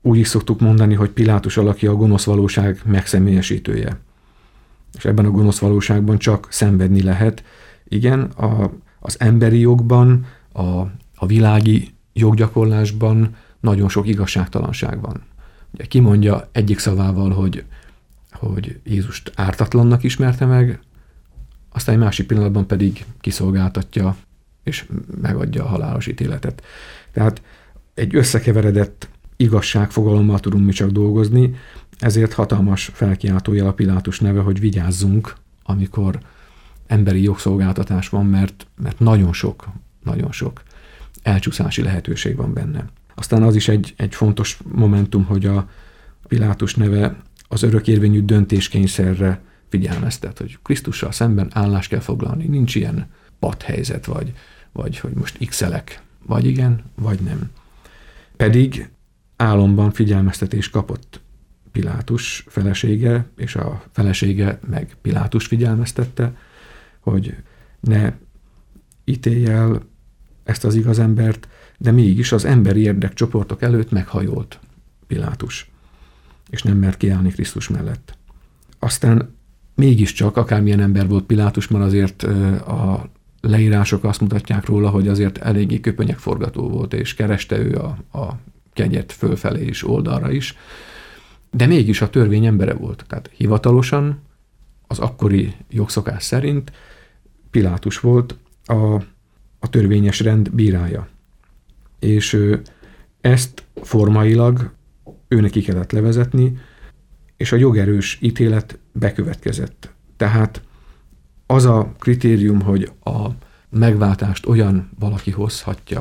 Úgy is szoktuk mondani, hogy Pilátus alakja a gonosz valóság megszemélyesítője. És ebben a gonosz valóságban csak szenvedni lehet. Igen, az emberi jogban, a világi joggyakorlásban nagyon sok igazságtalanság van. Ugye ki mondja egyik szavával, hogy Jézust ártatlannak ismerte meg, aztán egy másik pillanatban pedig kiszolgáltatja és megadja a halálos ítéletet. Tehát egy összekeveredett igazságfogalommal tudunk mi csak dolgozni, ezért hatalmas felkiáltójel a Pilátus neve, hogy vigyázzunk, amikor emberi jogszolgáltatás van, mert nagyon sok elcsúszási lehetőség van benne. Aztán az is egy fontos momentum, hogy a Pilátus neve az örökérvényű döntéskényszerre figyelmeztet, hogy Krisztussal szemben állást kell foglalni. Nincs ilyen patthelyzet, vagy hogy most x-elek, vagy igen, vagy nem. Pedig álomban figyelmeztetést kapott Pilátus felesége, és a felesége meg Pilátus figyelmeztette, hogy ne ítélj el ezt az igazembert, de mégis az emberi érdekcsoportok előtt meghajolt Pilátus, és nem mert kiállni Krisztus mellett. Aztán mégiscsak, akármilyen ember volt Pilátus, mert azért a leírások azt mutatják róla, hogy azért eléggé köpönyegforgató volt, és kereste ő a kegyet fölfelé is, oldalra is, de mégis a törvény embere volt. Tehát hivatalosan, az akkori jogszokás szerint Pilátus volt a törvényes rend bírája. És ezt formailag őnek ki kellett levezetni, és a jogerős ítélet bekövetkezett. Tehát az a kritérium, hogy a megváltást olyan valaki hozhatja,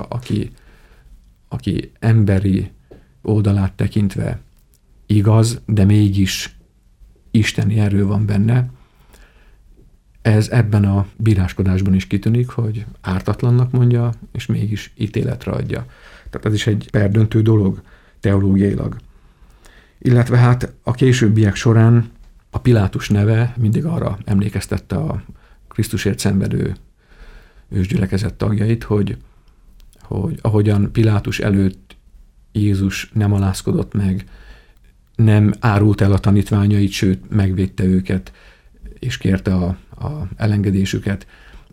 aki emberi oldalát tekintve igaz, de mégis isteni erő van benne, ez ebben a bíráskodásban is kitűnik, hogy ártatlannak mondja, és mégis ítéletre adja. Tehát ez is egy perdöntő dolog teológiailag. Illetve hát a későbbiek során a Pilátus neve mindig arra emlékeztette a Krisztusért szenvedő ősgyülekezet tagjait, hogy ahogyan Pilátus előtt Jézus nem alázkodott meg, nem árult el a tanítványait, sőt megvédte őket, és kérte a elengedésüket,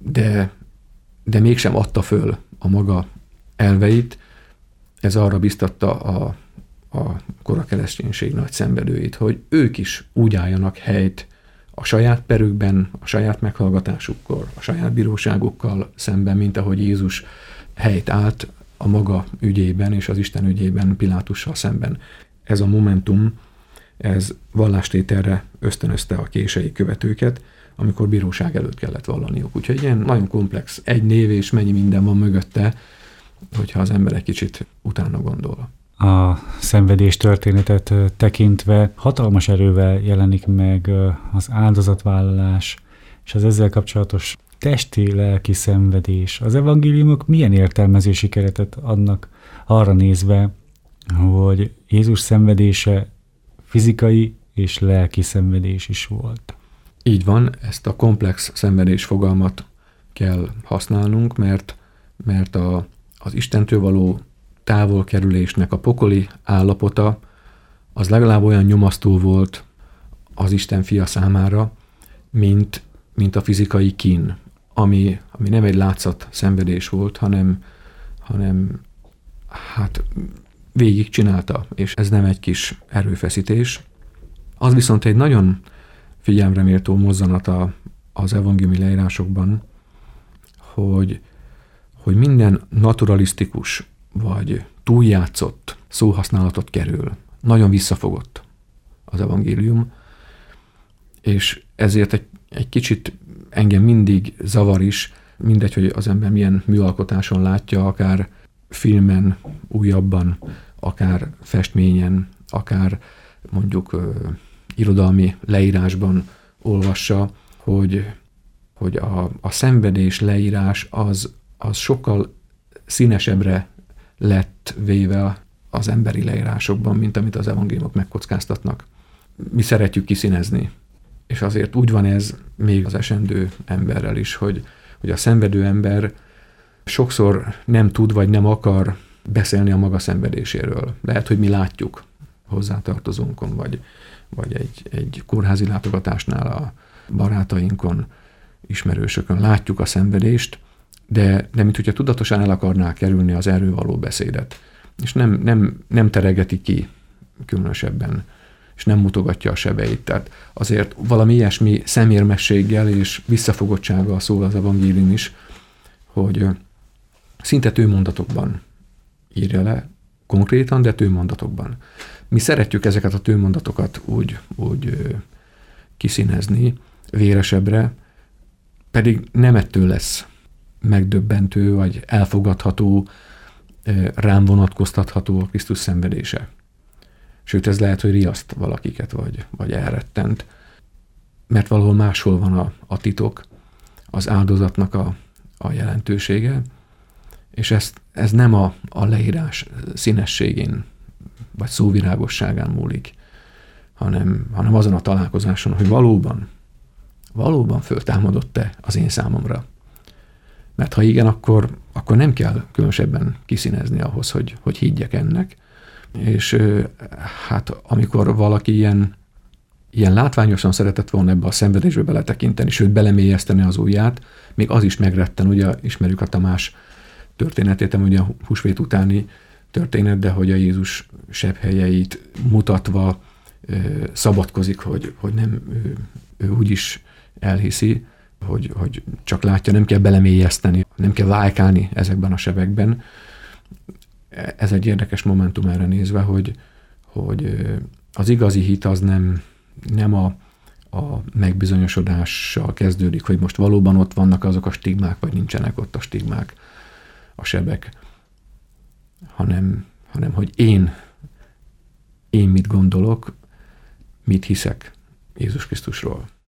de mégsem adta föl a maga elveit. Ez arra biztatta a kora kereszténység nagy szenvedőit, hogy ők is úgy álljanak helyt a saját perükben, a saját meghallgatásukkor, a saját bíróságukkal szemben, mint ahogy Jézus helyt állt a maga ügyében és az Isten ügyében Pilátussal szemben. Ez a momentum, ez vallástételre ösztönözte a kései követőket, amikor bíróság előtt kellett vallaniuk. Úgyhogy ilyen nagyon komplex, egy név és mennyi minden van mögötte, hogyha az ember egy kicsit utána gondol. A szenvedés történetet tekintve hatalmas erővel jelenik meg az áldozatvállalás és az ezzel kapcsolatos testi-lelki szenvedés. Az evangéliumok milyen értelmezési keretet adnak arra nézve, hogy Jézus szenvedése fizikai és lelki szenvedés is volt? Így van, ezt a komplex szenvedés fogalmat kell használnunk, mert az Istentől való távolkerülésnek a pokoli állapota az legalább olyan nyomasztó volt az Isten fia számára, mint a fizikai kín, ami nem egy látszat szenvedés volt, hanem hát végig csinálta, és ez nem egy kis erőfeszítés. Az viszont egy nagyon figyelemre méltó mozzanata az evangéliumi leírásokban, hogy minden naturalisztikus vagy túljátszott szóhasználatot kerül. Nagyon visszafogott az evangélium, és ezért egy kicsit engem mindig zavar is, mindegy, hogy az ember milyen műalkotáson látja, akár filmen, újabban, akár festményen, akár mondjuk irodalmi leírásban olvassa, hogy a szenvedés leírás az sokkal színesebbre lett véve az emberi leírásokban, mint amit az evangéliumok megkockáztatnak. Mi szeretjük kiszínezni, és azért úgy van ez még az esendő emberrel is, hogy a szenvedő ember sokszor nem tud vagy nem akar beszélni a maga szenvedéséről. Lehet, hogy mi látjuk, hozzátartozónkon, vagy egy kórházi látogatásnál a barátainkon, ismerősökön látjuk a szenvedést, de mint hogyha tudatosan el akarná kerülni az erről való beszédet. És nem teregeti ki különösebben, és nem mutogatja a sebeit. Tehát azért valami ilyesmi szemérmességgel és visszafogottsággal szól az evangélium is, hogy szinte tőmondatokban írja le, konkrétan, de tőmondatokban. Mi szeretjük ezeket a tőmondatokat úgy kiszínezni véresebbre, pedig nem ettől lesz megdöbbentő, vagy elfogadható, rám vonatkoztatható a Krisztus szenvedése. Sőt, ez lehet, hogy riaszt valakiket, vagy elrettent. Mert valahol máshol van a titok, az áldozatnak a jelentősége, és ez nem a leírás színességén, vagy szóvirágosságán múlik, hanem azon a találkozáson, hogy valóban föltámadott-e az én számomra. Mert ha igen, akkor nem kell különösebben kiszínezni ahhoz, hogy higgyek ennek. És hát amikor valaki ilyen látványosan szeretett volna ebbe a szenvedésbe beletekinteni, sőt belemélyeszteni az ujját, még az is megretten, ugye ismerjük a Tamás történetét, ugye a húsvét utáni történet, de hogy a Jézus sebhelyeit mutatva szabadkozik, hogy nem ő úgyis elhiszi, hogy csak látja, nem kell belemélyeszteni, nem kell vájkálni ezekben a sebekben. Ez egy érdekes momentum erre nézve, hogy az igazi hit az nem a megbizonyosodással kezdődik, hogy most valóban ott vannak azok a stigmák, vagy nincsenek ott a stigmák, a sebek, hanem hogy én mit gondolok, mit hiszek Jézus Krisztusról.